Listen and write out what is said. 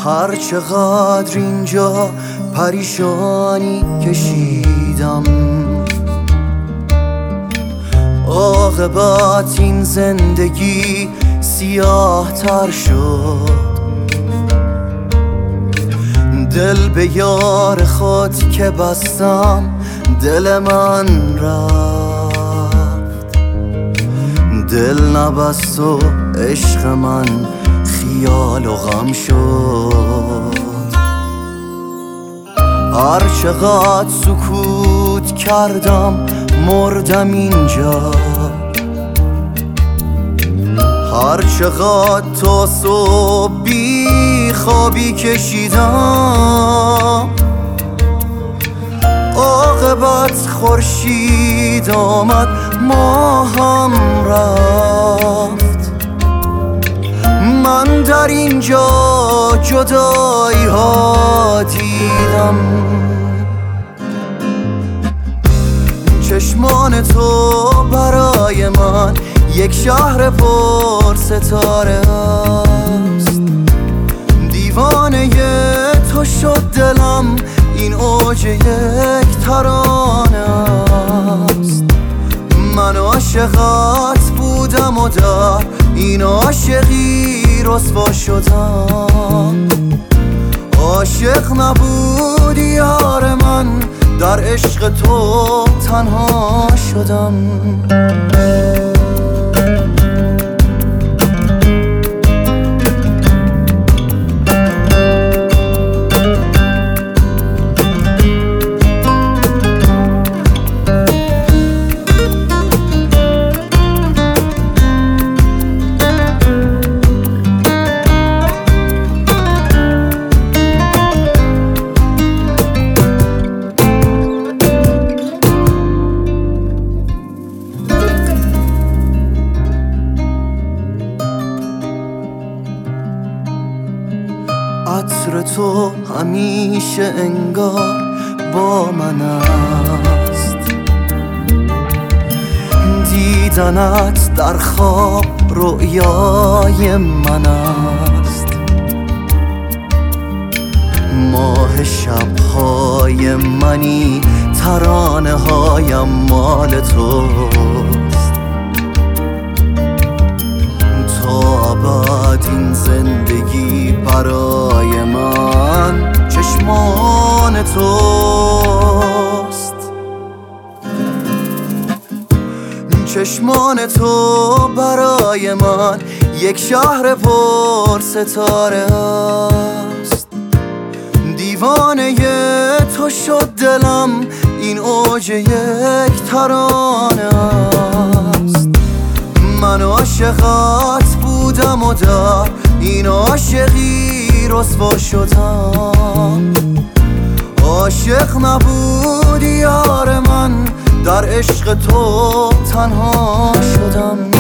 هر چقدر اینجا پریشانی کشیدم، عاقبت این زندگی سیاه تر شد. دل به یار خود که بستم دل من رفت، دل نبست و عشق من خیال و غم شد. هر چقدر سکوت کردم مردم اینجا، هر چقدر تا صبح بی خوابی کشیدم، عاقبت خورشید آمد ماهم رفت. من در اینجا جدایی ها دیدم، چشمان تو برای من یک شهر پر ستاره است. دیوانه تو شد دلم، این اوج یک ترانه است. من عاشقت بودم و در این عاشقی رسوا شدم. عاشق نبودی یار من، در عشق تو تنها شدم. عطر تو همیشه انگار با من است، دیدنت در خواب رؤیای من است. ماه شبهای منی، ترانه هایم مال توست. تا ابد این زندگی برای من چشمان توست. چشمان تو برای من یک شهر پر ستاره است. دیوانه تو شد دلم، این اوج یک ترانه است. من عاشقت بودم و در این عاشقی رسوا شدم. عاشق نبودی یار من، در عشق تو تنها شدم.